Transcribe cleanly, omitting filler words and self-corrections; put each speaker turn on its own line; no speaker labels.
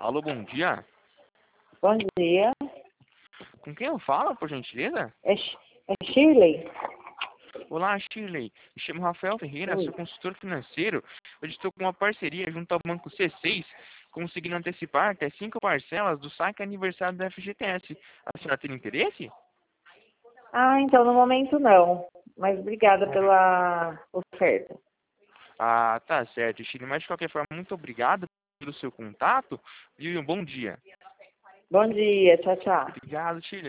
Alô, bom dia.
Bom dia.
Com quem eu falo, por gentileza?
É Shirley?
Olá, Shirley. Me chamo Rafael Ferreira,
Oi.
sou consultor financeiro. Hoje estou com uma parceria junto ao Banco C6, conseguindo antecipar até 5 parcelas do saque aniversário da FGTS. A senhora tem interesse?
Ah, então no momento não. Mas obrigada pela oferta.
Ah, tá certo, Shirley. Mas de qualquer forma, muito obrigado pelo seu contato e um bom dia.
Bom dia, tchau, tchau.
Obrigado, Shirley.